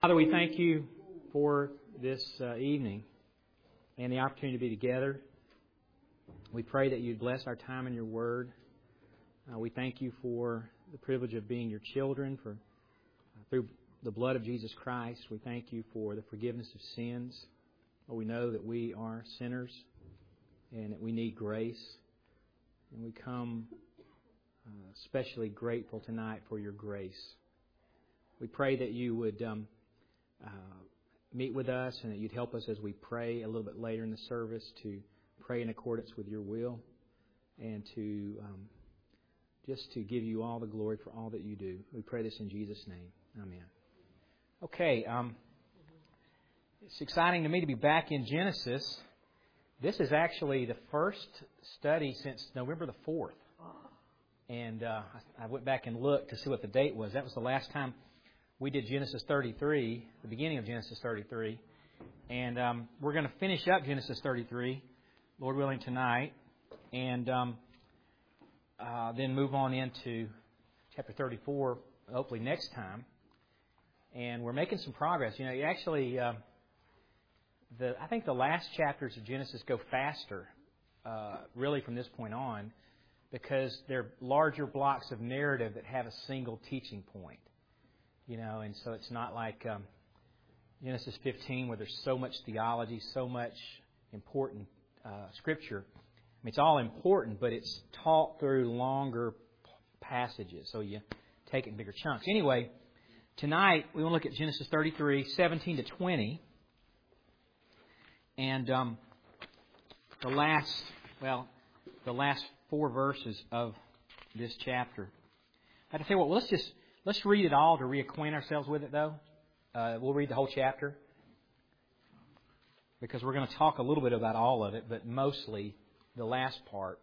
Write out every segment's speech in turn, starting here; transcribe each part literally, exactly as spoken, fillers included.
Father, we thank you for this uh, evening and the opportunity to be together. We pray that you'd bless our time in your word. Uh, we thank you for the privilege of being your children, for uh, through the blood of Jesus Christ. We thank you for the forgiveness of sins. Lord, we know that we are sinners and that we need grace. And we come uh, especially grateful tonight for your grace. We pray that you would um, uh, meet with us and that you'd help us as we pray a little bit later in the service to pray in accordance with your will and to um, just to give you all the glory for all that you do. We pray this in Jesus' name. Amen. Okay, um, it's exciting to me to be back in Genesis. This is actually the first study since November the fourth. And uh, I went back and looked to see what the date was. That was the last time we did Genesis thirty-three, the beginning of Genesis thirty-three. And um, we're going to finish up Genesis thirty-three, Lord willing, tonight. And um, uh, then move on into chapter thirty-four, hopefully next time. And we're making some progress. You know, you actually, uh, the I think the last chapters of Genesis go faster, uh, really, from this point on, because they're larger blocks of narrative that have a single teaching point. You know, and so it's not like um, Genesis fifteen where there's so much theology, so much important uh, Scripture. I mean, it's all important, but it's taught through longer passages, so you take it in bigger chunks. Anyway, tonight we want to look at Genesis thirty-three, seventeen to twenty. And um, the last, well, the last four verses of this chapter. I have to tell you what, well, let's just, let's read it all to reacquaint ourselves with it, though. Uh, we'll read the whole chapter, because we're going to talk a little bit about all of it, but mostly the last part.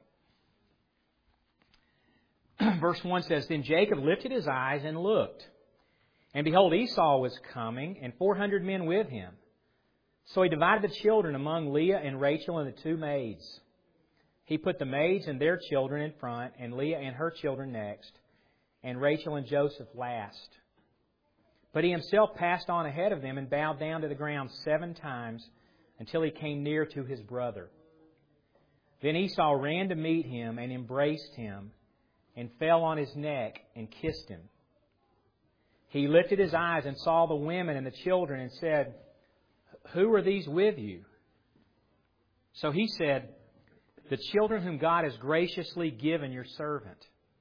Verse one says, Then Jacob lifted his eyes and looked, and behold, Esau was coming, and four hundred men with him. So he divided the children among Leah and Rachel and the two maids. He put the maids and their children in front, and Leah and her children next, and Rachel and Joseph last. But he himself passed on ahead of them and bowed down to the ground seven times until he came near to his brother. Then Esau ran to meet him and embraced him and fell on his neck and kissed him. He lifted his eyes and saw the women and the children and said, Who are these with you? So he said, The children whom God has graciously given your servant.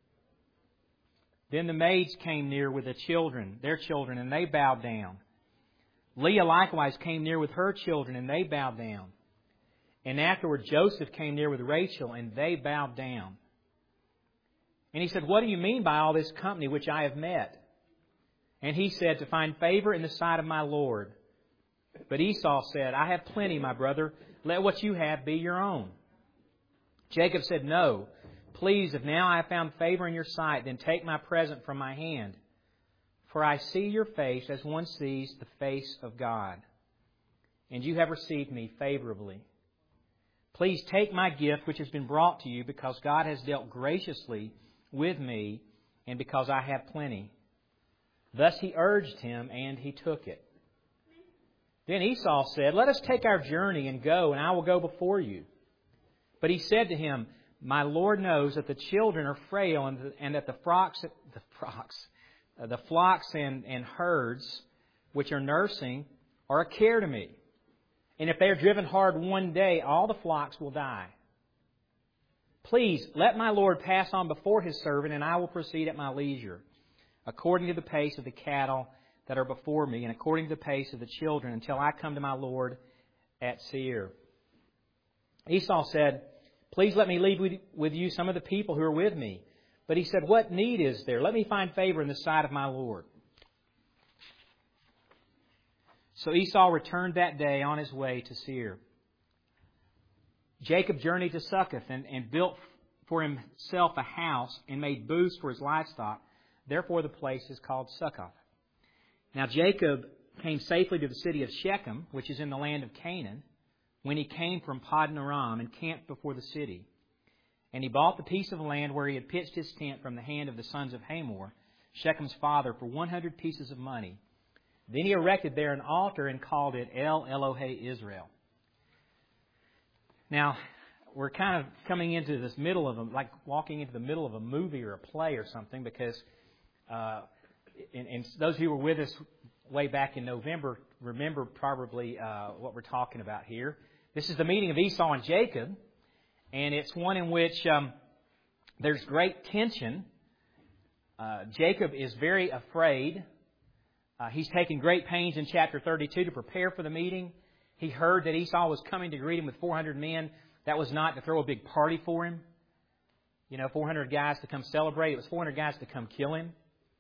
Then the maids came near with the children, their children, and they bowed down. Leah likewise came near with her children, and they bowed down. And afterward Joseph came near with Rachel, and they bowed down. And he said, What do you mean by all this company which I have met? And he said, To find favor in the sight of my Lord. But Esau said, I have plenty, my brother. Let what you have be your own. Jacob said, No. Please, if now I have found favor in your sight, then take my present from my hand. For I see your face as one sees the face of God. And you have received me favorably. Please take my gift which has been brought to you, because God has dealt graciously with me, and because I have plenty. Thus he urged him, and he took it. Then Esau said, Let us take our journey and go, and I will go before you. But he said to him, My Lord knows that the children are frail, and, the, and that the flocks, the flocks, uh, the flocks and, and herds which are nursing are a care to me. And if they are driven hard one day, all the flocks will die. Please let my Lord pass on before his servant, and I will proceed at my leisure, according to the pace of the cattle that are before me, and according to the pace of the children, until I come to my Lord at Seir. Esau said, Please let me leave with you some of the people who are with me. But he said, What need is there? Let me find favor in the sight of my Lord. So Esau returned that day on his way to Seir. Jacob journeyed to Succoth and, and built for himself a house and made booths for his livestock. Therefore the place is called Succoth. Now Jacob came safely to the city of Shechem, which is in the land of Canaan, when he came from Paddan Aram and camped before the city. And he bought the piece of land where he had pitched his tent from the hand of the sons of Hamor, Shechem's father, for one hundred pieces of money. Then he erected there an altar and called it El Elohe Israel. Now, we're kind of coming into this middle of a, like walking into the middle of a movie or a play or something, because uh, and, and those who were with us way back in November remember probably uh, what we're talking about here. This is the meeting of Esau and Jacob, and it's one in which um, there's great tension. Uh, Jacob is very afraid. Uh, he's taken great pains in chapter thirty-two to prepare for the meeting. He heard that Esau was coming to greet him with four hundred men. That was not to throw a big party for him. You know, four hundred guys to come celebrate. It was four hundred guys to come kill him.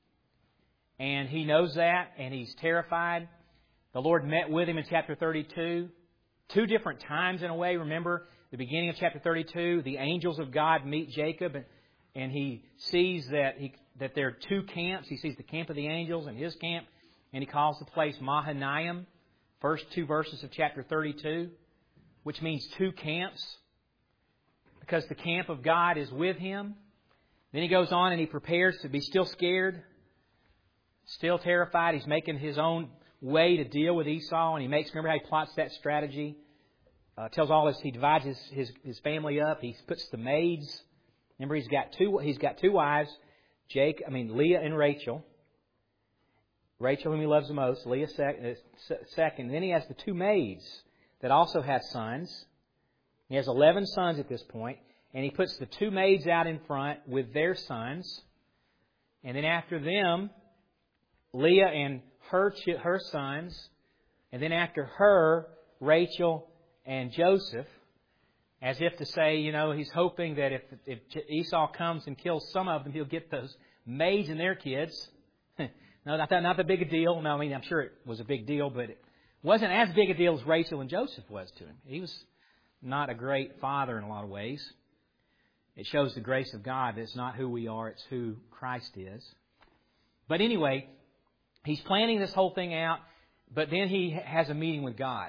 And he knows that, and he's terrified. The Lord met with him in chapter thirty-two. Two different times in a way. Remember, the beginning of chapter thirty-two, the angels of God meet Jacob, and, and he sees that he, that there are two camps. He sees the camp of the angels and his camp, and he calls the place Mahanaim. First two verses of chapter thirty-two, which means two camps, because the camp of God is with him. Then he goes on and he prepares to be still scared, still terrified. He's making his own way to deal with Esau, and he makes, remember how he plots that strategy? Uh, tells all this, he divides his, his, his family up. He puts the maids. Remember, he's got two, he's got two wives, Jake, I mean, Leah and Rachel. Rachel, whom he loves the most, Leah second. And then he has the two maids that also have sons. He has eleven sons at this point. And he puts the two maids out in front with their sons. And then after them, Leah and her, her sons. And then after her, Rachel and Joseph. As if to say, you know, he's hoping that if, if Esau comes and kills some of them, he'll get those maids and their kids. No, not that, not that big a deal. No, I mean, I'm sure it was a big deal, but it wasn't as big a deal as Rachel and Joseph was to him. He was not a great father in a lot of ways. It shows the grace of God that it's not who we are, it's who Christ is. But anyway, he's planning this whole thing out, but then he has a meeting with God.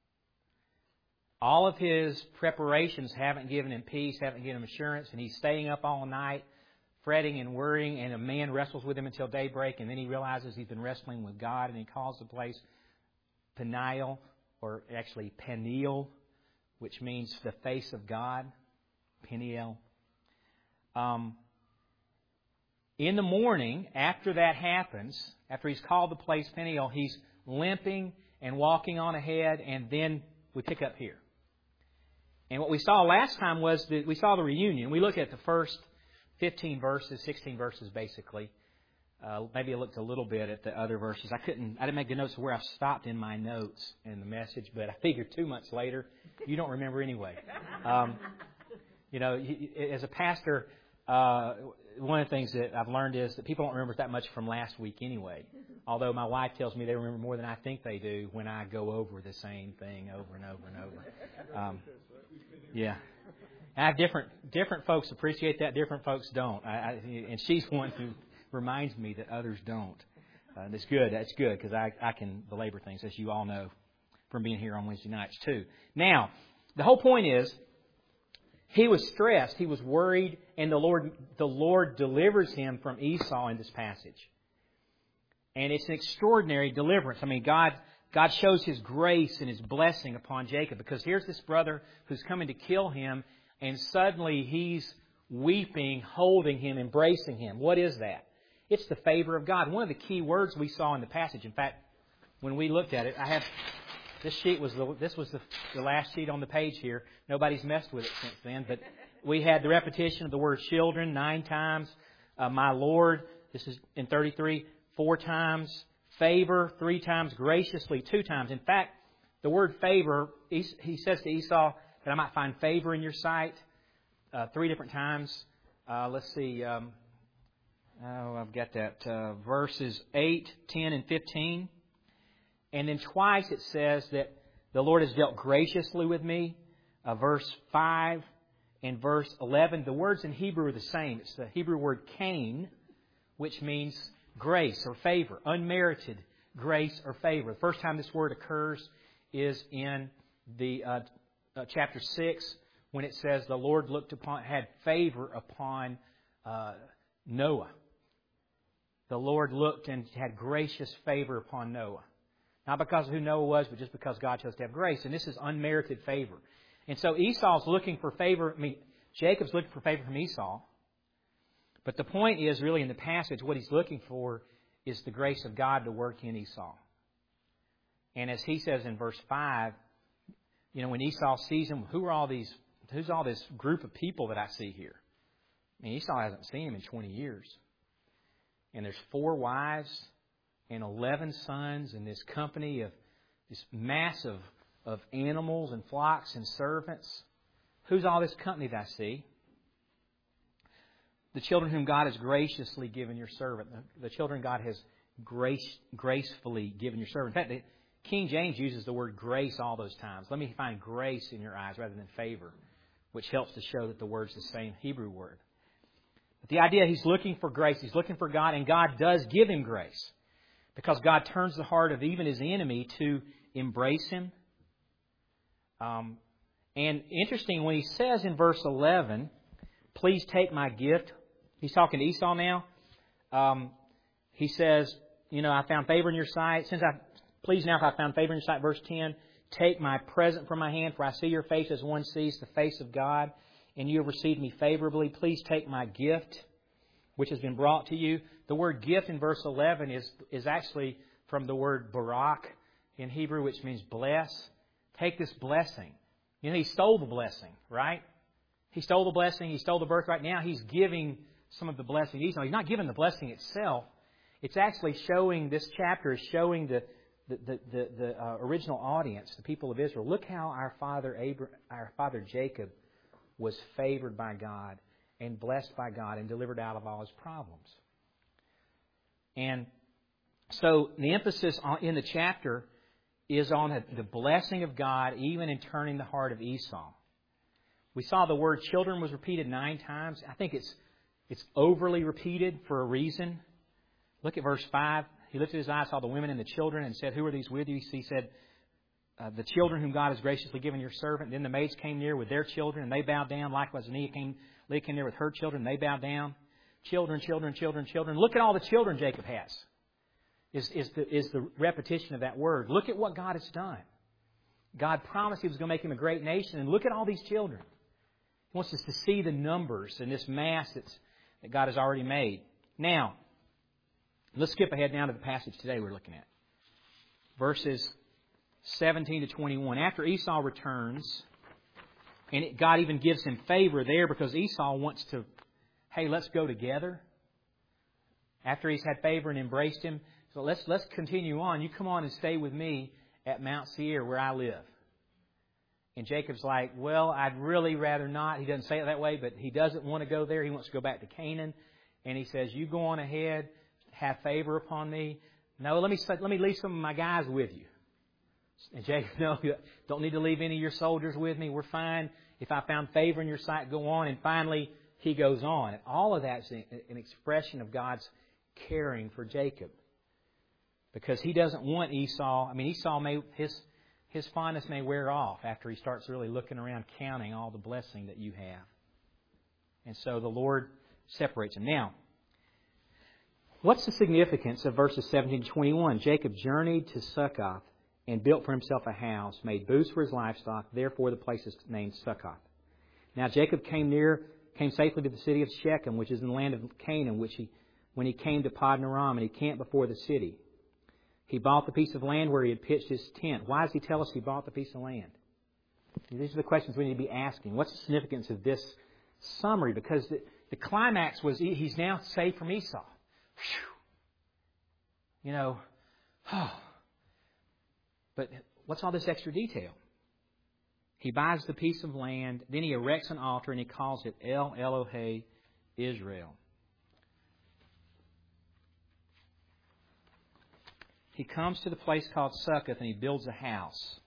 All of his preparations haven't given him peace, haven't given him assurance, and he's staying up all night, fretting and worrying, and a man wrestles with him until daybreak, and then he realizes he's been wrestling with God, and he calls the place Peniel, or actually Peniel, which means the face of God. Peniel. Um, in the morning, after that happens, after he's called the place Peniel, he's limping and walking on ahead, and then we pick up here. And what we saw last time was that we saw the reunion. We looked at the first fifteen verses, sixteen verses basically. Uh, maybe I looked a little bit at the other verses. I couldn't, I didn't make the notes of where I stopped in my notes in the message, but I figured two months later, you don't remember anyway. Um, you know, as a pastor, uh, one of the things that I've learned is that people don't remember that much from last week anyway. Although my wife tells me they remember more than I think they do when I go over the same thing over and over and over. Um, yeah. I have different different folks appreciate that, different folks don't. I, I, and she's one who reminds me that others don't. Uh, and it's good. That's good because I, I can belabor things, as you all know from being here on Wednesday nights too. Now, the whole point is, he was stressed, he was worried, and the Lord the Lord delivers him from Esau in this passage. And it's an extraordinary deliverance. I mean, God God shows His grace and His blessing upon Jacob, because here's this brother who's coming to kill him, and suddenly he's weeping, holding him, embracing him. What is that? It's the favor of God. One of the key words we saw in the passage. In fact, when we looked at it, I have this sheet was the this was the, the last sheet on the page here. Nobody's messed with it since then, but we had the repetition of the word children nine times. Uh, my Lord, this is in thirty-three, four times. Favor three times. Graciously two times. In fact, the word favor, he, he says to Esau that I might find favor in your sight uh, three different times. Uh, let's see. Um, oh, I've got that. Uh, verses eight, ten, and fifteen. And then twice it says that the Lord has dealt graciously with me. Uh, verse five and verse eleven. The words in Hebrew are the same. It's the Hebrew word kain, which means grace or favor, unmerited grace or favor. The first time this word occurs is in the uh, uh, chapter six, when it says the Lord looked upon, had favor upon uh, Noah. The Lord looked and had gracious favor upon Noah. Not because of who Noah was, but just because God chose to have grace. And this is unmerited favor. And so Esau's looking for favor. I mean, Jacob's looking for favor from Esau. But the point is, really, in the passage, what he's looking for is the grace of God to work in Esau. And as he says in verse five, you know, when Esau sees him, who are all these, who's all this group of people that I see here? I mean, Esau hasn't seen him in twenty years. And there's four wives and eleven sons and this company of this mass of, of animals and flocks and servants. Who's all this company that I see? The children whom God has graciously given your servant. The, the children God has grace, gracefully given your servant. In fact, the King James uses the word grace all those times. Let me find grace in your eyes rather than favor, which helps to show that the word's the same Hebrew word. But the idea, he's looking for grace. He's looking for God, and God does give him grace. Because God turns the heart of even his enemy to embrace him. Um, and interesting, when he says in verse eleven, please take my gift. He's talking to Esau now. Um, he says, you know, I found favor in your sight. Since I, please now if I found favor in your sight, verse ten, take my present from my hand, for I see your face as one sees the face of God, and you have received me favorably. Please take my gift, which has been brought to you. The word gift in verse eleven is, is actually from the word barak in Hebrew, which means bless. Take this blessing. You know, he stole the blessing, right? He stole the blessing. He stole the birthright. Now he's giving some of the blessing to Esau. He's not giving the blessing itself. It's actually showing, this chapter is showing the, the, the, the, the uh, original audience, the people of Israel. Look how our father, Abraham, our father Jacob was favored by God and blessed by God and delivered out of all his problems. And so the emphasis on, in the chapter is on the blessing of God, even in turning the heart of Esau. We saw the word children was repeated nine times. I think it's it's overly repeated for a reason. Look at verse five. He lifted his eyes, saw the women and the children, and said, who are these with you? He said, uh, the children whom God has graciously given your servant. Then the maids came near with their children, and they bowed down. Likewise, Leah came, Leah came near with her children, and they bowed down. Children, children, children, children. Look at all the children Jacob has. Is, is, the, is the repetition of that word. Look at what God has done. God promised He was going to make him a great nation, and look at all these children. He wants us to see the numbers and this mass that's, that God has already made. Now, let's skip ahead now to the passage today we're looking at. Verses seventeen to twenty-one. After Esau returns, and it, God even gives him favor there because Esau wants to, hey, let's go together. After he's had favor and embraced him, so let's let's continue on. You come on and stay with me at Mount Seir where I live. And Jacob's like, well, I'd really rather not. He doesn't say it that way, but he doesn't want to go there. He wants to go back to Canaan. And he says, you go on ahead, have favor upon me. No, let me let me leave some of my guys with you. And Jacob, no, don't need to leave any of your soldiers with me. We're fine. If I found favor in your sight, go on. And finally, he goes on. And all of that's an expression of God's caring for Jacob. Because he doesn't want Esau. I mean, Esau may, his, his fondness may wear off after he starts really looking around, counting all the blessing that you have. And so the Lord separates him. Now, what's the significance of verses seventeen to twenty-one? Jacob journeyed to Succoth and built for himself a house, made booths for his livestock. Therefore, the place is named Succoth. Now, Jacob came near, came safely to the city of Shechem, which is in the land of Canaan, which he, when he came to Padanaram, and he camped before the city. He bought the piece of land where he had pitched his tent. Why does he tell us he bought the piece of land? These are the questions we need to be asking. What's the significance of this summary? Because the, the climax was he's now saved from Esau. Whew. You know, oh. But what's all this extra detail? He buys the piece of land, then he erects an altar, and he calls it El Elohe Israel. He comes to the place called Succoth and he builds a house.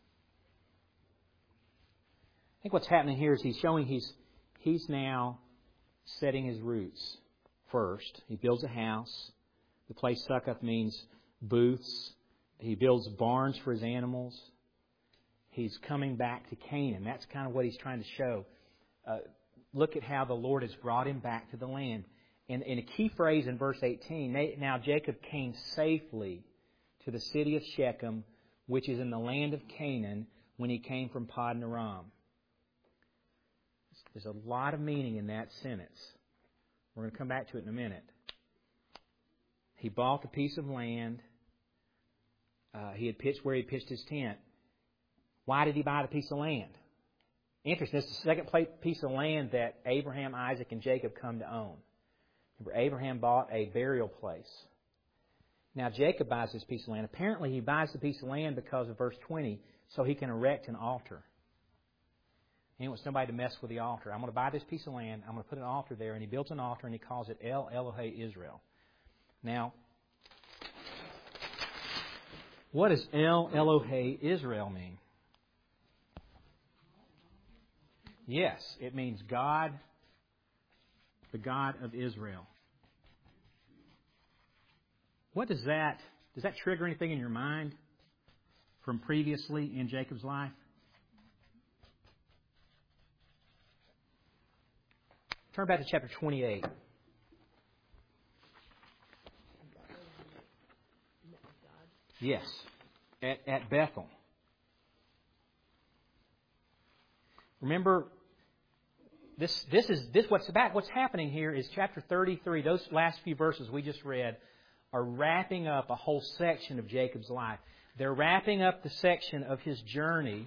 I think what's happening here is he's showing he's he's now setting his roots first. He builds a house. The place Succoth means booths. He builds barns for his animals. He's coming back to Canaan. That's kind of what he's trying to show. Uh, look at how the Lord has brought him back to the land. And, and a key phrase in verse eighteen, now Jacob came safely to the city of Shechem, which is in the land of Canaan, when he came from Paddan Aram. There's a lot of meaning in that sentence. We're going to come back to it in a minute. He bought a piece of land. Uh, he had pitched where he pitched his tent. Why did he buy the piece of land? Interesting. It's the second piece of land that Abraham, Isaac, and Jacob come to own. Remember, Abraham bought a burial place. Now Jacob buys this piece of land. Apparently he buys the piece of land because of verse twenty, so he can erect an altar. He wants somebody to mess with the altar. I'm going to buy this piece of land. I'm going to put an altar there. And he builds an altar and he calls it El Elohe Israel. Now, what does El Elohe Israel mean? Yes, it means God, the God of Israel. What does that, does that trigger anything in your mind from previously in Jacob's life? Turn back to chapter twenty-eight. Yes, at, at Bethel. Remember, this this is this what's about. What's happening here is chapter thirty-three. Those last few verses we just read are wrapping up a whole section of Jacob's life. They're wrapping up the section of his journey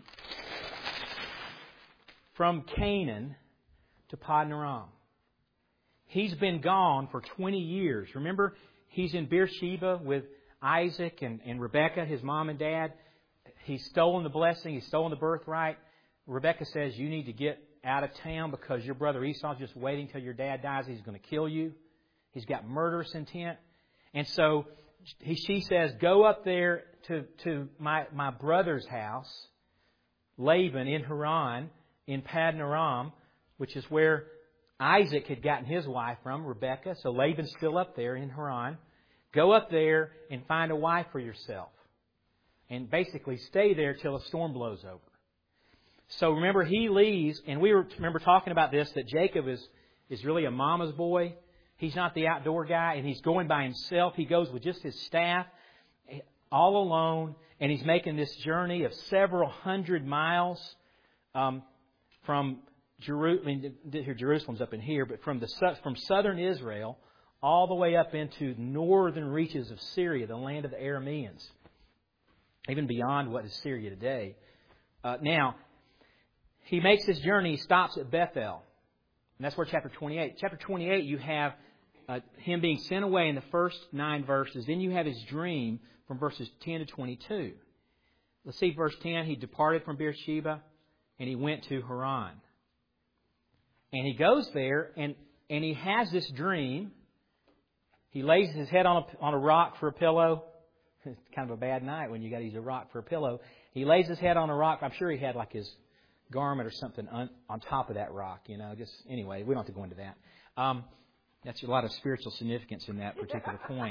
from Canaan to Paddan Aram. He's been gone for twenty years. Remember, he's in Beersheba with Isaac and, and Rebekah, his mom and dad. He's stolen the blessing. He's stolen the birthright. Rebekah says, you need to get out of town because your brother Esau's just waiting till your dad dies. He's going to kill you. He's got murderous intent. And so he, she says, go up there to, to my, my brother's house, Laban in Haran, in Paddan Aram, which is where Isaac had gotten his wife from, Rebekah. So Laban's still up there in Haran. Go up there and find a wife for yourself. And basically stay there till a storm blows over. So remember, he leaves, and we were remember talking about this, that Jacob is, is really a mama's boy. He's not the outdoor guy, and he's going by himself. He goes with just his staff, all alone, and he's making this journey of several hundred miles um, from Jeru- I mean, Jerusalem's up in here, but from the from southern Israel all the way up into northern reaches of Syria, the land of the Arameans, even beyond what is Syria today. Uh, now, he makes this journey. He stops at Bethel. And that's where chapter twenty-eight. Chapter twenty-eight, you have uh, him being sent away in the first nine verses. Then you have his dream from verses ten to twenty-two. Let's see verse ten. He departed from Beersheba and he went to Haran. And he goes there and, and he has this dream. He lays his head on a, on a rock for a pillow. It's kind of a bad night when you got to use a rock for a pillow. He lays his head on a rock. I'm sure he had like his garment or something on, on top of that rock, you know. Just anyway, we don't have to go into that. Um, that's a lot of spiritual significance in that particular point.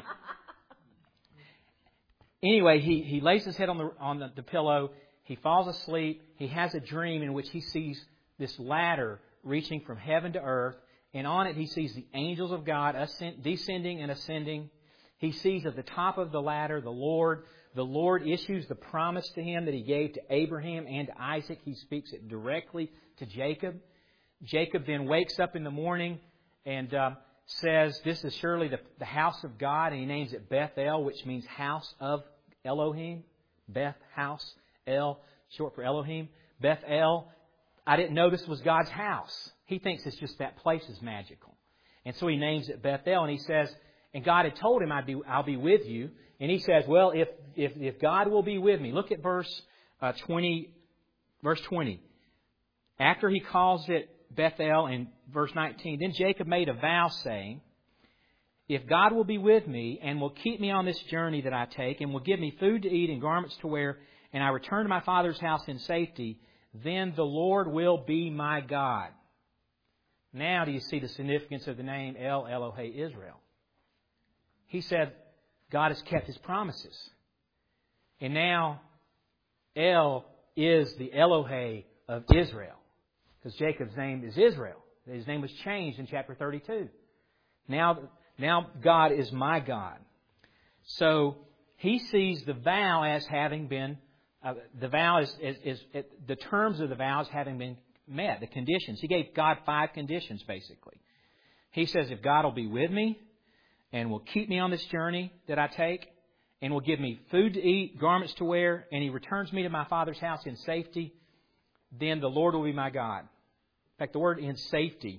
Anyway, he, he lays his head on the on the, the pillow. He falls asleep. He has a dream in which he sees this ladder reaching from heaven to earth, and on it he sees the angels of God ascend, descending and ascending. He sees at the top of the ladder the Lord. The Lord issues the promise to him that He gave to Abraham and to Isaac. He speaks it directly to Jacob. Jacob then wakes up in the morning and uh, says, this is surely the, the house of God. And he names it Bethel, which means house of Elohim. Beth, house. El, short for Elohim. Bethel. I didn't know this was God's house. He thinks it's just that place is magical. And so he names it Bethel. And he says, and God had told him, I'd be, I'll be with you. And he says, well, if if if God will be with me. Look at verse uh, twenty, verse twenty. After he calls it Bethel in verse nineteen, then Jacob made a vow saying, if God will be with me and will keep me on this journey that I take and will give me food to eat and garments to wear, and I return to my father's house in safety, then the Lord will be my God. Now do you see the significance of the name El Elohe Israel? He said, God has kept His promises. And now, El is the Elohe of Israel. Because Jacob's name is Israel. His name was changed in chapter thirty-two. Now, now God is my God. So, he sees the vow as having been uh, the vow is, is, is it, the terms of the vows having been met, the conditions. He gave God five conditions, basically. He says, if God will be with me and will keep me on this journey that I take and will give me food to eat, garments to wear, and He returns me to my Father's house in safety, then the Lord will be my God. In fact, the word in safety,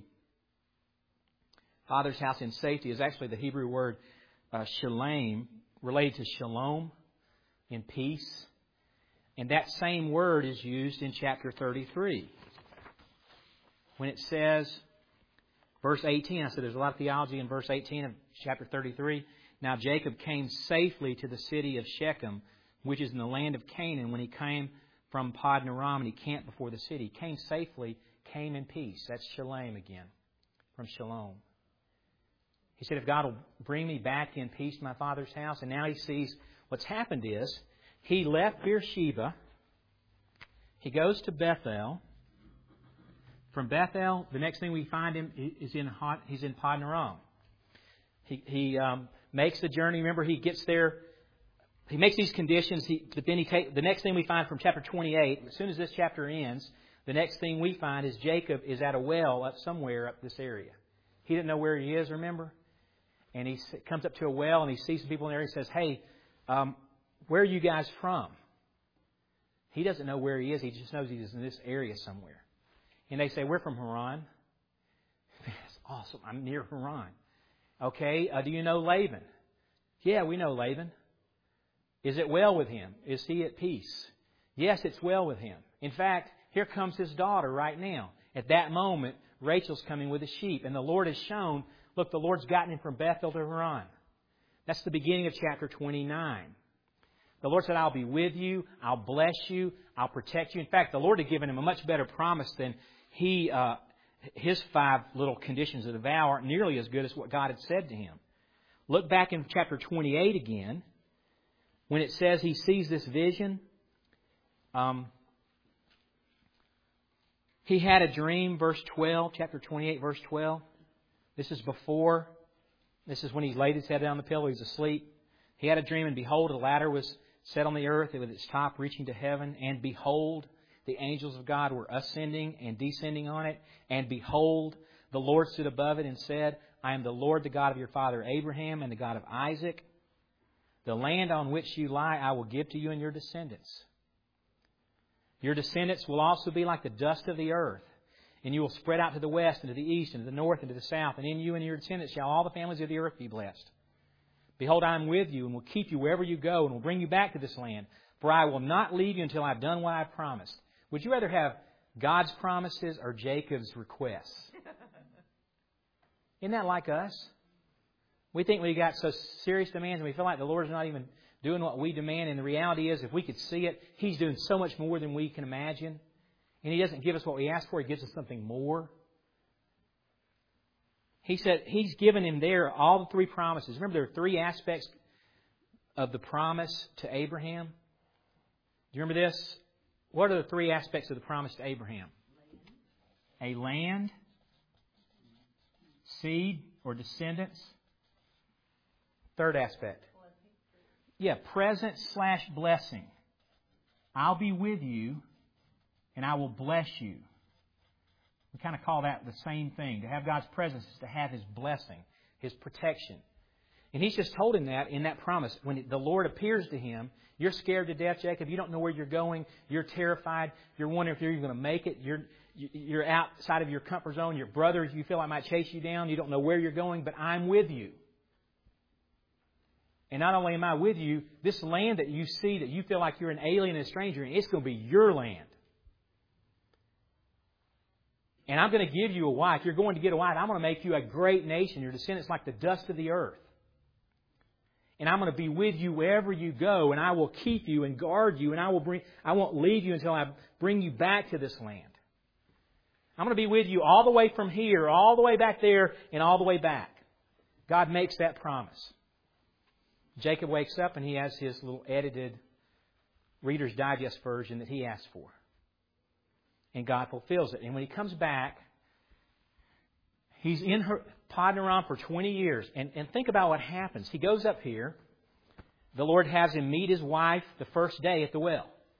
Father's house in safety, is actually the Hebrew word uh, shalem, related to shalom, in peace. And that same word is used in chapter thirty-three. When it says, verse eighteen, I said there's a lot of theology in verse eighteen of chapter thirty-three. Now Jacob came safely to the city of Shechem, which is in the land of Canaan, when he came from Padanaram, and he camped before the city. He came safely, came in peace. That's shalom again, from shalom. He said, if God will bring me back in peace to my father's house. And now he sees what's happened is, he left Beersheba. He goes to Bethel. From Bethel, the next thing we find him is in he's in Padanaram. He, he um, makes the journey. Remember, he gets there. He makes these conditions. He, but then he take the next thing we find from chapter twenty-eight. As soon as this chapter ends, the next thing we find is Jacob is at a well up somewhere up this area. He didn't know where he is. Remember, and he comes up to a well and he sees some people in there. He says, "Hey, um, where are you guys from?" He doesn't know where he is. He just knows he's in this area somewhere. And they say, "We're from Haran." That's awesome. I'm near Haran. Okay, uh, do you know Laban? Yeah, we know Laban. Is it well with him? Is he at peace? Yes, it's well with him. In fact, here comes his daughter right now. At that moment, Rachel's coming with the sheep. And the Lord has shown, look, the Lord's gotten him from Bethel to Haran. That's the beginning of chapter twenty-nine. The Lord said, I'll be with you. I'll bless you. I'll protect you. In fact, the Lord had given him a much better promise than he, uh, his five little conditions of the vow aren't nearly as good as what God had said to him. Look back in chapter twenty-eight again. When it says he sees this vision, um, he had a dream, verse twelve, chapter twenty-eight, verse twelve. This is before, this is when he laid his head down on the pillow, he's asleep. He had a dream, and behold, a ladder was set on the earth with its top reaching to heaven. And behold, the angels of God were ascending and descending on it. And behold, the Lord stood above it and said, I am the Lord, the God of your father Abraham and the God of Isaac. The land on which you lie I will give to you and your descendants. Your descendants will also be like the dust of the earth. And you will spread out to the west and to the east and to the north and to the south. And in you and your descendants shall all the families of the earth be blessed. Behold, I am with you and will keep you wherever you go and will bring you back to this land. For I will not leave you until I have done what I have promised. Would you rather have God's promises or Jacob's requests? Isn't that like us? We think we got so serious demands and we feel like the Lord's not even doing what we demand. And the reality is, if we could see it, He's doing so much more than we can imagine. And He doesn't give us what we ask for. He gives us something more. He said He's given him there all the three promises. Remember, there are three aspects of the promise to Abraham. Do you remember this? What are the three aspects of the promise to Abraham? A land, seed or descendants. Third aspect. Yeah, present slash blessing. I'll be with you and I will bless you. We kind of call that the same thing. To have God's presence is to have His blessing, His protection. And He's just told him that in that promise. When the Lord appears to him, you're scared to death, Jacob. You don't know where you're going. You're terrified. You're wondering if you're even going to make it. You're you're outside of your comfort zone. Your brothers, you feel like might chase you down. You don't know where you're going, but I'm with you. And not only am I with you, this land that you see that you feel like you're an alien and a stranger in, it's going to be your land. And I'm going to give you a wife. You're going to get a wife. I'm going to make you a great nation. Your descendants like the dust of the earth. And I'm going to be with you wherever you go. And I will keep you and guard you. And I will bring. I won't leave you until I bring you back to this land. I'm going to be with you all the way from here, all the way back there, and all the way back. God makes that promise. Jacob wakes up and he has his little edited Reader's Digest version that he asked for. And God fulfills it. And when he comes back, he's in her, Padanaram for twenty years. And, and think about what happens. He goes up here. The Lord has him meet his wife the first day at the well.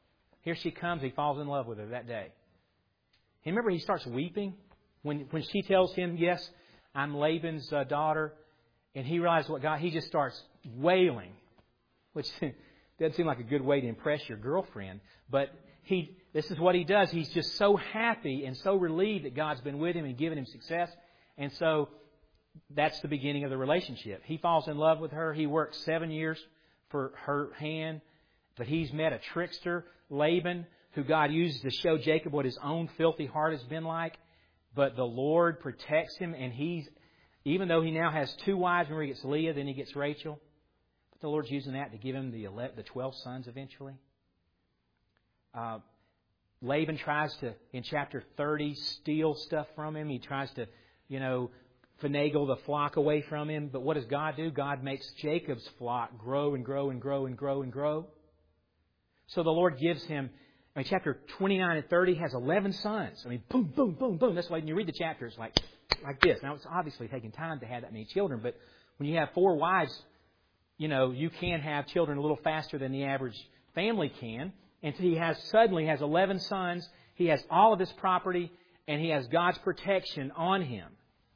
Here she comes. He falls in love with her that day. And remember, he starts weeping when when she tells him, yes, I'm Laban's uh, daughter. And he realizes what God, he just starts wailing, which doesn't seem like a good way to impress your girlfriend. But he, this is what he does. He's just so happy and so relieved that God's been with him and given him success. And so that's the beginning of the relationship. He falls in love with her. He works seven years for her hand. But he's met a trickster, Laban, who God uses to show Jacob what his own filthy heart has been like. But the Lord protects him, and he's, even though he now has two wives, remember he gets Leah, then he gets Rachel. But the Lord's using that to give him the eleven, the twelve sons eventually. Uh, Laban tries to, in chapter thirty, steal stuff from him. He tries to, you know, finagle the flock away from him. But what does God do? God makes Jacob's flock grow and grow and grow and grow and grow. So the Lord gives him, I mean, chapter twenty-nine and thirty has eleven sons. I mean, boom, boom, boom, boom. That's why when you read the chapter, it's like, like this. Now, it's obviously taking time to have that many children, but when you have four wives, you know, you can have children a little faster than the average family can. And he has suddenly has eleven sons. He has all of this property, and he has God's protection on him.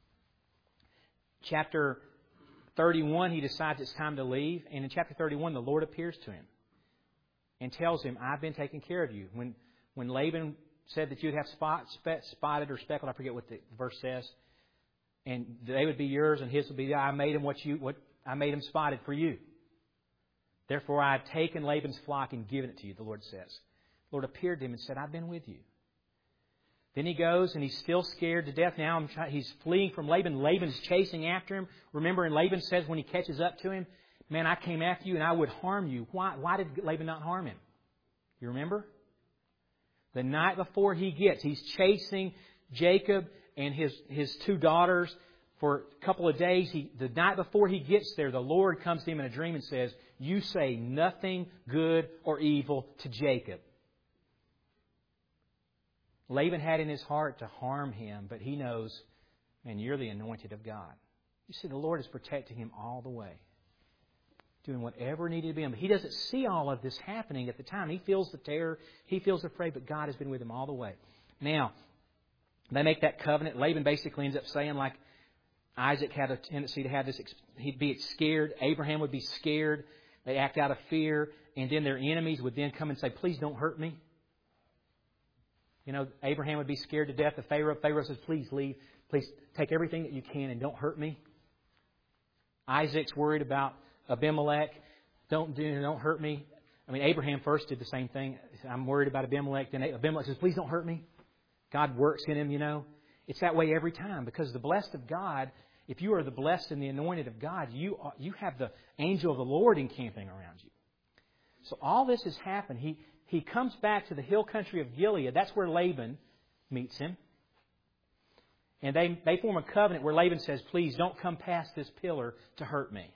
Chapter thirty-one, he decides it's time to leave. And in chapter thirty-one, the Lord appears to him and tells him, I've been taking care of you. When when Laban said that you'd have spot, spotted or speckled, I forget what the verse says, and they would be yours and his would be, I made him what you what I made him spotted for you. Therefore, I have taken Laban's flock and given it to you, the Lord says. The Lord appeared to him and said, I've been with you. Then he goes and he's still scared to death. Now I'm try- he's fleeing from Laban. Laban's chasing after him. Remember, and Laban says when he catches up to him, man, I came after you and I would harm you. Why, why did Laban not harm him? You remember? The night before he gets, he's chasing Jacob and his, his two daughters for a couple of days. He, the night before he gets there, the Lord comes to him in a dream and says, you say nothing good or evil to Jacob. Laban had in his heart to harm him, but he knows, man, you're the anointed of God. You see, the Lord is protecting him all the way, doing whatever needed to be done. But he doesn't see all of this happening at the time. He feels the terror. He feels afraid, but God has been with him all the way. Now, they make that covenant. Laban basically ends up saying, like Isaac had a tendency to have this, he'd be scared. Abraham would be scared. They act out of fear. And then their enemies would then come and say, please don't hurt me. You know, Abraham would be scared to death of Pharaoh. Pharaoh says, please leave. Please take everything that you can and don't hurt me. Isaac's worried about Abimelech. Don't do, don't hurt me. I mean, Abraham first did the same thing. I'm worried about Abimelech. Then Abimelech says, please don't hurt me. God works in him, you know. It's that way every time because the blessed of God, if you are the blessed and the anointed of God, you are, you have the angel of the Lord encamping around you. So all this has happened. He he comes back to the hill country of Gilead. That's where Laban meets him. And they, they form a covenant where Laban says, please don't come past this pillar to hurt me.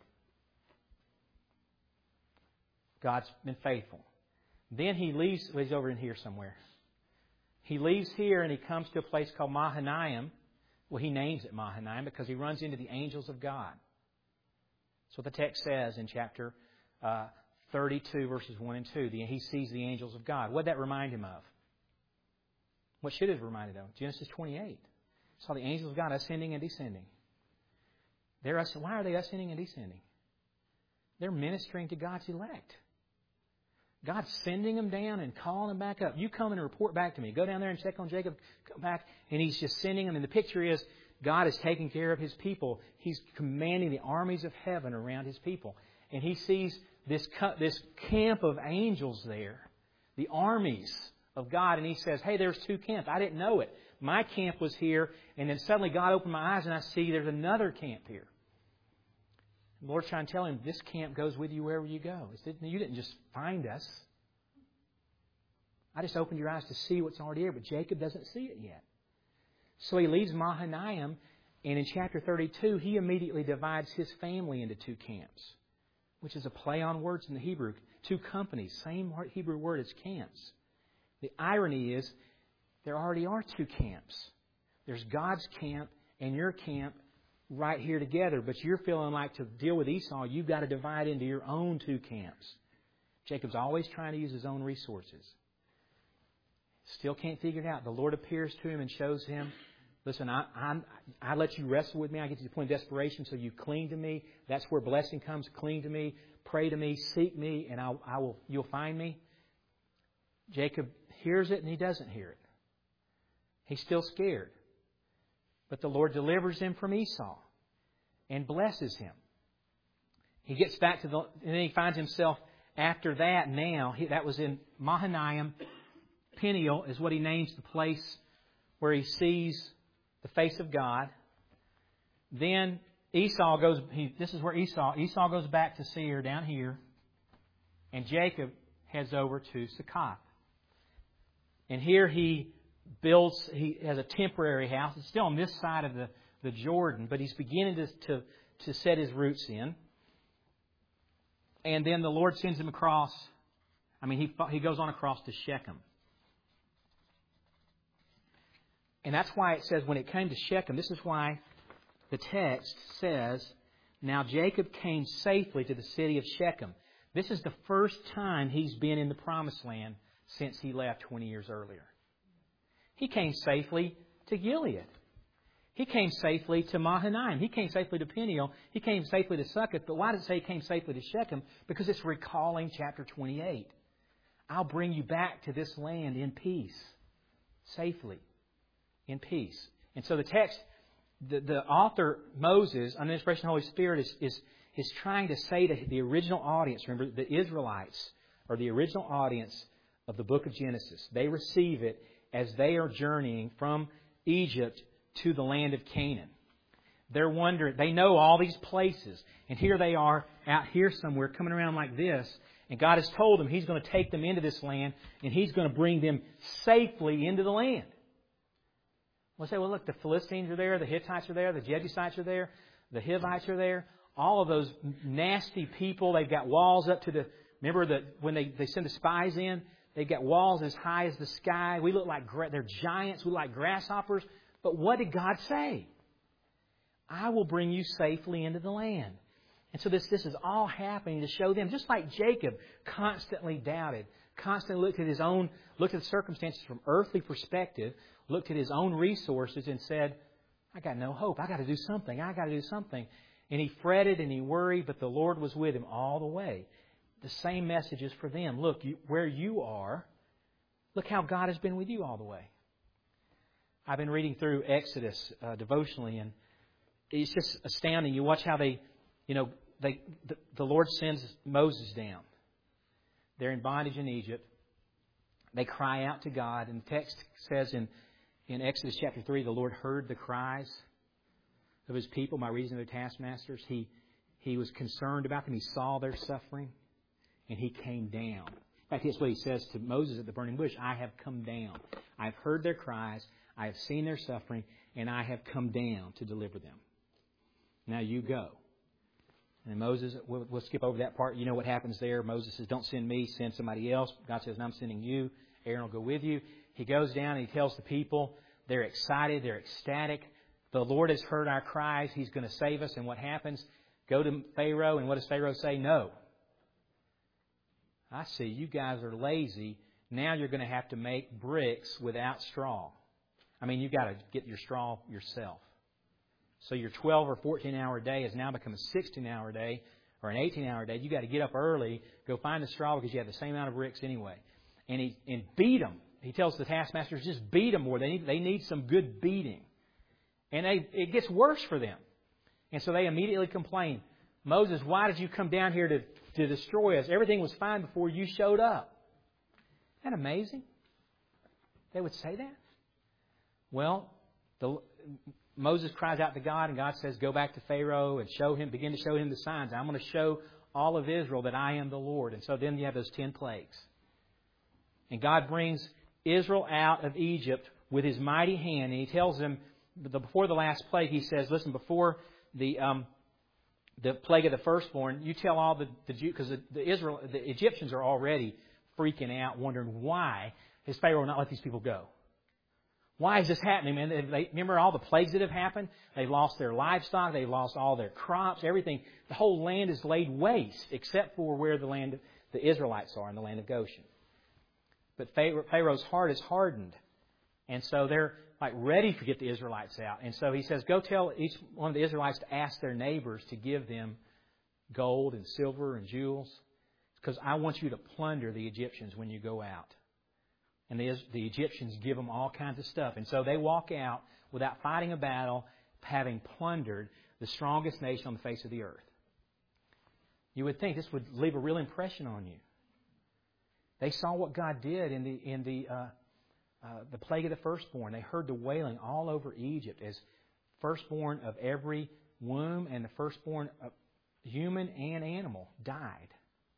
God's been faithful. Then he leaves, well, he's over in here somewhere. He leaves here and he comes to a place called Mahanaim. Well, he names it Mahanaim because he runs into the angels of God. That's what the text says in chapter uh, thirty-two, verses one and two. The, he sees the angels of God. What did that remind him of? What should it have reminded him of? Genesis twenty-eight. He saw the angels of God ascending and descending. They're, why are they ascending and descending? They're ministering to God's elect. God's sending them down and calling them back up. You come and report back to me. Go down there and check on Jacob. Come back. And He's just sending them. And the picture is God is taking care of His people. He's commanding the armies of heaven around His people. And He sees this, this camp of angels there. The armies of God. And He says, hey, there's two camps. I didn't know it. My camp was here. And then suddenly God opened my eyes and I see there's another camp here. The Lord's trying to tell him, this camp goes with you wherever you go. You didn't just find us. I just opened your eyes to see what's already here, but Jacob doesn't see it yet. So he leaves Mahanaim, and in chapter thirty-two, he immediately divides his family into two camps, which is a play on words in the Hebrew. Two companies, same Hebrew word as camps. The irony is, there already are two camps. There's God's camp and your camp right here together, but you're feeling like to deal with Esau, you've got to divide into your own two camps. Jacob's always trying to use his own resources. Still can't figure it out. The Lord appears to him and shows him, listen, I, I'm, I let you wrestle with me. I get to the point of desperation, so you cling to me. That's where blessing comes. Cling to me, pray to me, seek me, and I'll, I will. You'll find me. Jacob hears it and he doesn't hear it. He's still scared. But the Lord delivers him from Esau and blesses him. He gets back to the, and then he finds himself after that now, he, that was in Mahanaim. Peniel is what he names the place where he sees the face of God. Then Esau goes, he, this is where Esau, Esau goes back to Seir down here. And Jacob heads over to Succoth. And here he builds, he has a temporary house. It's still on this side of the, the Jordan, but he's beginning to, to, to set his roots in. And then the Lord sends him across, I mean, he, he goes on across to Shechem. And that's why it says when it came to Shechem, this is why the text says, now Jacob came safely to the city of Shechem. This is the first time he's been in the Promised Land since he left twenty years earlier. He came safely to Gilead. He came safely to Mahanaim. He came safely to Peniel. He came safely to Succoth. But why does it say he came safely to Shechem? Because it's recalling chapter twenty-eight. I'll bring you back to this land in peace. Safely. In peace. And so the text, the, the author, Moses, under the inspiration of the Holy Spirit, is, is, is trying to say to the original audience, remember, the Israelites are the original audience of the book of Genesis. They receive it as they are journeying from Egypt to the land of Canaan. They're wondering, they know all these places. And here they are out here somewhere coming around like this. And God has told them He's going to take them into this land and He's going to bring them safely into the land. We'll say, well, look, the Philistines are there, the Hittites are there, the Jebusites are there, the Hivites are there. All of those nasty people, they've got walls up to the... Remember that when they, they send the spies in, they've got walls as high as the sky. We look like... They're giants. We look like grasshoppers. But what did God say? I will bring you safely into the land. And so this, this is all happening to show them, just like Jacob constantly doubted, constantly looked at his own, looked at the circumstances from earthly perspective, looked at his own resources and said, I got no hope. I got to do something. I got to do something. And he fretted and he worried, but the Lord was with him all the way. The same message is for them. Look, you, where you are, look how God has been with you all the way. I've been reading through Exodus uh, devotionally, and it's just astounding. You watch how they, you know, they the, the Lord sends Moses down. They're in bondage in Egypt. They cry out to God, and the text says in, in Exodus chapter three, the Lord heard the cries of His people by reason of their taskmasters. He, he was concerned about them. He saw their suffering, and He came down. In fact, that's what He says to Moses at the burning bush. I have come down. I've heard their cries. I have seen their suffering, and I have come down to deliver them. Now you go. And Moses, we'll, we'll skip over that part. You know what happens there. Moses says, don't send me, send somebody else. God says, no, I'm sending you. Aaron will go with you. He goes down and he tells the people, they're excited, they're ecstatic. The Lord has heard our cries. He's going to save us. And what happens? Go to Pharaoh, and what does Pharaoh say? No. I see, you guys are lazy. Now you're going to have to make bricks without straw. I mean, you've got to get your straw yourself. So your twelve or fourteen hour day has now become a sixteen hour day or an eighteen hour day. You've got to get up early, go find the straw because you have the same amount of bricks anyway. And he and beat them. He tells the taskmasters, just beat them more. They need, they need some good beating. And they, it gets worse for them. And so they immediately complain, Moses, why did you come down here to, to destroy us? Everything was fine before you showed up. Isn't that amazing? They would say that? Well, the, Moses cries out to God, and God says, go back to Pharaoh and show him, begin to show him the signs. I'm going to show all of Israel that I am the Lord. And so then you have those ten plagues. And God brings Israel out of Egypt with His mighty hand. And He tells them, before the last plague, He says, listen, before the um, the plague of the firstborn, you tell all the, the Jews, because the, the, Israel, the Egyptians are already freaking out, wondering why has Pharaoh not let these people go? Why is this happening, man? They, remember all the plagues that have happened? They've lost their livestock. They've lost all their crops, everything. The whole land is laid waste, except for where the land, the Israelites are in the land of Goshen. But Pharaoh's heart is hardened. And so they're like ready to get the Israelites out. And so he says, go tell each one of the Israelites to ask their neighbors to give them gold and silver and jewels, because I want you to plunder the Egyptians when you go out. And the, the Egyptians give them all kinds of stuff. And so they walk out without fighting a battle, having plundered the strongest nation on the face of the earth. You would think this would leave a real impression on you. They saw what God did in the in the uh, uh, the plague of the firstborn. They heard the wailing all over Egypt as firstborn of every womb and the firstborn of human and animal died.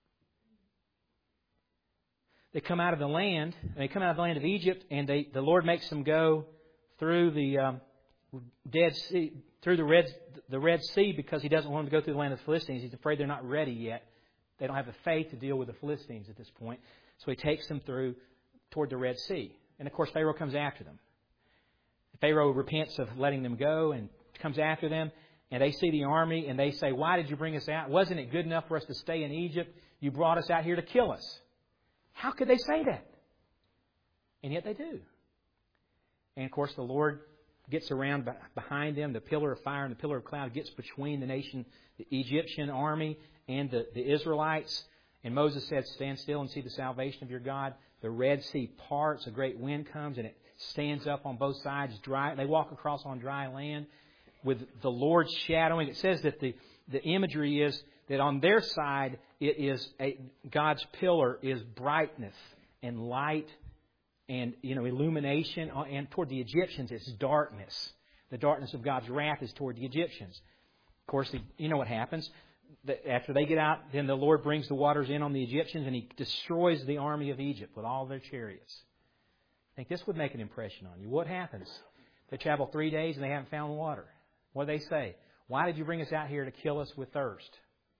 They come out of the land, and they come out of the land of Egypt, and they the Lord makes them go through the um, Dead Sea, through the Red the Red Sea, because He doesn't want them to go through the land of the Philistines. He's afraid they're not ready yet. They don't have the faith to deal with the Philistines at this point. So He takes them through toward the Red Sea. And of course, Pharaoh comes after them. Pharaoh repents of letting them go and comes after them. And they see the army and they say, why did you bring us out? Wasn't it good enough for us to stay in Egypt? You brought us out here to kill us. How could they say that? And yet they do. And of course, the Lord gets around behind them. The pillar of fire and the pillar of cloud gets between the nation, the Egyptian army, and the, the Israelites. And Moses said, stand still and see the salvation of your God. The Red Sea parts, a great wind comes, and it stands up on both sides. Dry. They walk across on dry land with the Lord shadowing. It says that the, the imagery is that on their side, it is a, God's pillar is brightness and light and, you know, illumination. And toward the Egyptians, it's darkness. The darkness of God's wrath is toward the Egyptians. Of course, you know what happens. After they get out, then the Lord brings the waters in on the Egyptians, and He destroys the army of Egypt with all their chariots. I think this would make an impression on you. What happens? They travel three days and they haven't found water. What do they say? Why did you bring us out here to kill us with thirst?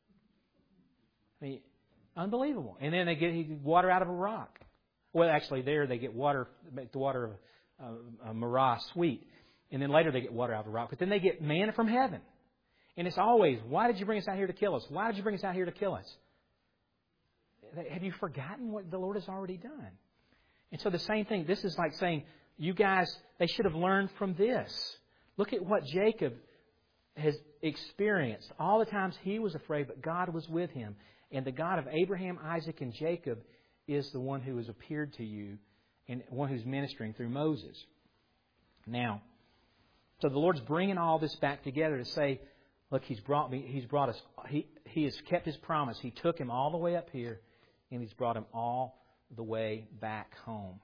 I mean, unbelievable. And then they get water out of a rock. Well, actually, there they get water, make the water of uh, Marah sweet. And then later they get water out of a rock. But then they get manna from heaven. And it's always, why did you bring us out here to kill us? Why did you bring us out here to kill us? Have you forgotten what the Lord has already done? And so the same thing, this is like saying, you guys, they should have learned from this. Look at what Jacob has experienced. All the times he was afraid, but God was with him. And the God of Abraham, Isaac, and Jacob is the one who has appeared to you and one who's ministering through Moses. Now, so the Lord's bringing all this back together to say, look, He's brought me. He's brought us. He He has kept His promise. He took him all the way up here, and He's brought him all the way back home.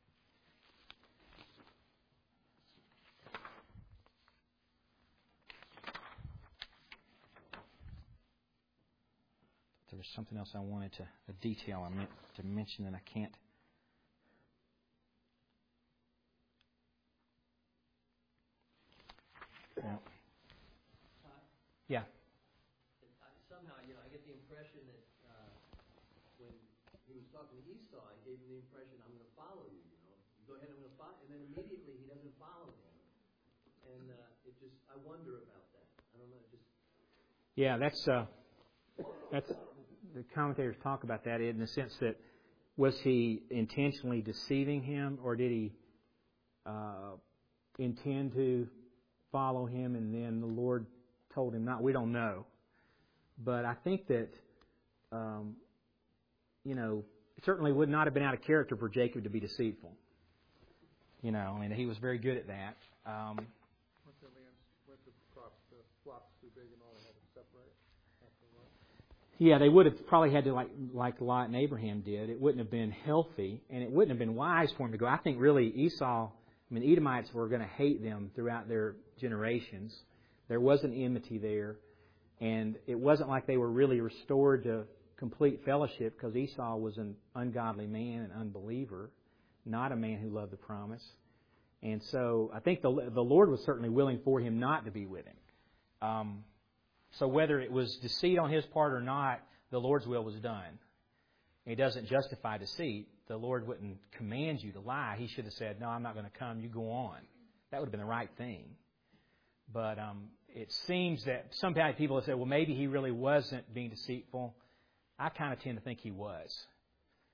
There was something else I wanted to a detail I meant to mention, and I can't. Well, yeah. Somehow, you know, I get the impression that uh, when he was talking to Esau, he gave him the impression, I'm going to follow you, you know. Go ahead, I'm going to follow. And then immediately he doesn't follow him. And uh, it just, I wonder about that. I don't know, just... Yeah, that's, uh, that's, the commentators talk about that in the sense that was he intentionally deceiving him, or did he uh, intend to follow him and then the Lord told him not? We don't know. But I think that, um, you know, it certainly would not have been out of character for Jacob to be deceitful. You know, and he was very good at that. Um, Weren't the lands, weren't the crops, the flocks too big and all, they had to separate? Yeah, they would have probably had to, like like Lot and Abraham did. It wouldn't have been healthy, and it wouldn't have been wise for him to go. I think really Esau, I mean, Edomites were going to hate them throughout their generations. There was an enmity there, and it wasn't like they were really restored to complete fellowship, because Esau was an ungodly man, an unbeliever, not a man who loved the promise. And so I think the the Lord was certainly willing for him not to be with him. Um, So whether it was deceit on his part or not, the Lord's will was done. He doesn't justify deceit. The Lord wouldn't command you to lie. He should have said, no, I'm not going to come. You go on. That would have been the right thing. But um, it seems that some people have said, well, maybe he really wasn't being deceitful. I kind of tend to think he was.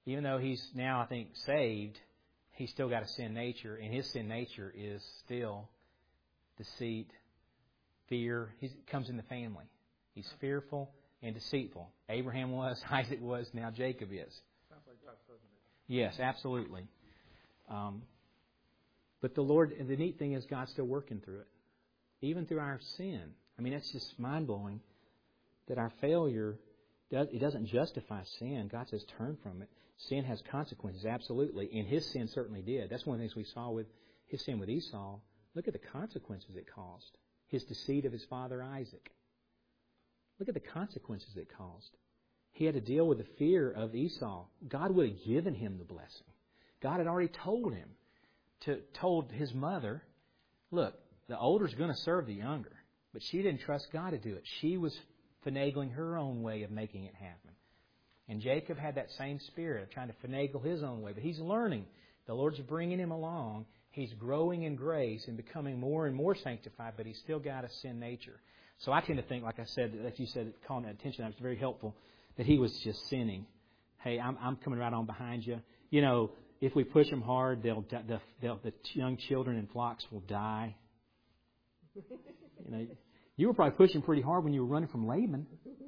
even though he's now, I think, saved, he's still got a sin nature, and his sin nature is still deceit, fear. He comes in the family. He's fearful and deceitful. Abraham was, Isaac was, now Jacob is. Sounds like us, doesn't it? Yes, absolutely. Um, but the Lord, and the neat thing is God's still working through it. Even through our sin. I mean, it's just mind-blowing that our failure, does, it doesn't justify sin. God says turn from it. Sin has consequences, absolutely. And his sin certainly did. That's one of the things we saw with his sin with Esau. Look at the consequences it caused. His deceit of his father Isaac. Look at the consequences it caused. He had to deal with the fear of Esau. God would have given him the blessing. God had already told him, to told his mother, look, the older's going to serve the younger. But she didn't trust God to do it. She was finagling her own way of making it happen. And Jacob had that same spirit of trying to finagle his own way. But he's learning. The Lord's bringing him along. He's growing in grace and becoming more and more sanctified, but he's still got a sin nature. So I tend to think, like I said, like you said, calling that attention, that was very helpful, that he was just sinning. Hey, I'm, I'm coming right on behind you. You know, if we push them hard, they'll, they'll, they'll, the young children in flocks will die. You know, you were probably pushing pretty hard when you were running from Laban.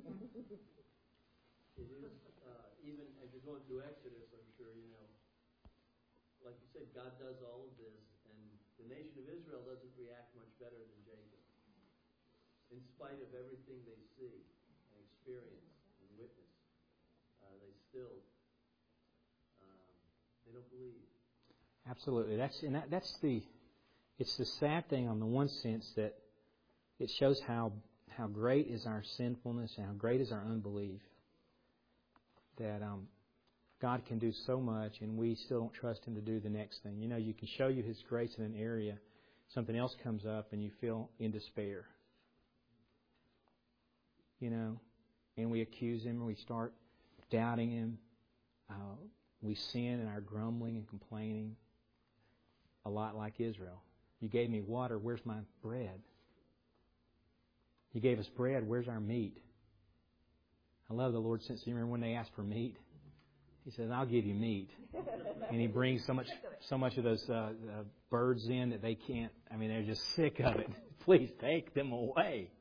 It is, uh, even as you're going through Exodus, I'm sure you know, like you said, God does all of this, and the nation of Israel doesn't react much better than Jacob. In spite of everything they see and experience and witness, uh, they still, um, they don't believe. Absolutely. That's and that, that's the, it's the sad thing on the one sense that it shows how how great is our sinfulness and how great is our unbelief. That um, God can do so much and we still don't trust Him to do the next thing. You know, you can show you His grace in an area, something else comes up and you feel in despair. You know, and we accuse Him and we start doubting Him. Uh, we sin in our grumbling and complaining, a lot like Israel. You gave me water, where's my bread? You gave us bread, where's our meat? I love the Lord since you remember when they asked for meat. He says, I'll give you meat. And He brings so much so much of those uh, uh, birds in that they can't, I mean, they're just sick of it. Please take them away.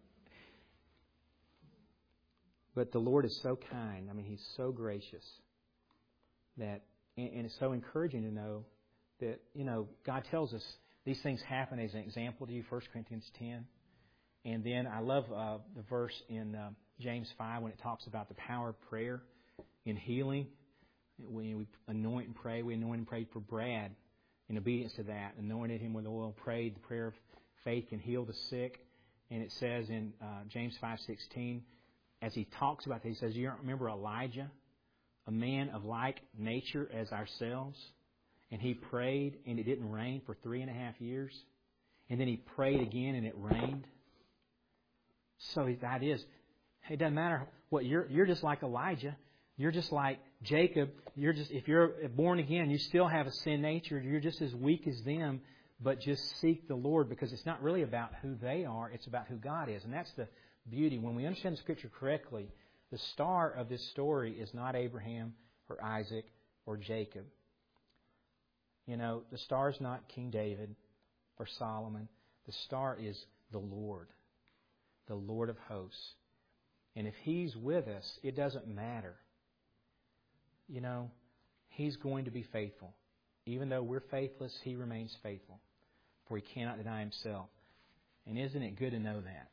But the Lord is so kind. I mean, He's so gracious. That, and, and it's so encouraging to know that, you know, God tells us these things happen as an example to you, First Corinthians ten. And then I love uh, the verse in uh, James five when it talks about the power of prayer in healing. When we anoint and pray, we anoint and pray for Brad in obedience to that. Anointed him with oil, prayed. The prayer of faith can heal the sick. And it says in uh, James five sixteen, as he talks about that, he says, you remember Elijah, a man of like nature as ourselves? And he prayed and it didn't rain for three and a half years. And then he prayed again and it rained. So that is, it doesn't matter what you're. You're just like Elijah. You're just like Jacob. You're just if you're born again, you still have a sin nature. You're just as weak as them. But just seek the Lord because it's not really about who they are. It's about who God is, and that's the beauty. When we understand the Scripture correctly, the star of this story is not Abraham or Isaac or Jacob. You know, the star is not King David or Solomon. The star is the Lord. The Lord of hosts. And if He's with us, it doesn't matter. You know, He's going to be faithful. Even though we're faithless, He remains faithful. For He cannot deny Himself. And isn't it good to know that?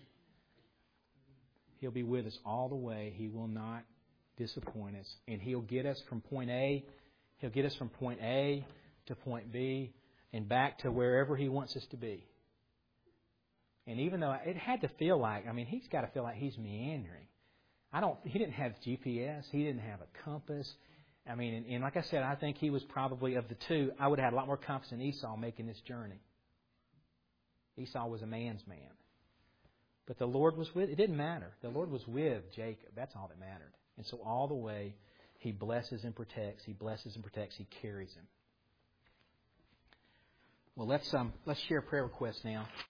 He'll be with us all the way. He will not disappoint us. And He'll get us from point A. He'll get us from point A to point B and back to wherever He wants us to be. And even though it had to feel like, I mean, He's got to feel like He's meandering. I don't. He didn't have G P S. He didn't have a compass. I mean, and, and like I said, I think he was probably, of the two, I would have had a lot more confidence in Esau making this journey. Esau was a man's man. But the Lord was with, it didn't matter. The Lord was with Jacob. That's all that mattered. And so all the way, He blesses and protects. He blesses and protects. He carries him. Well, let's um, let's share prayer requests now.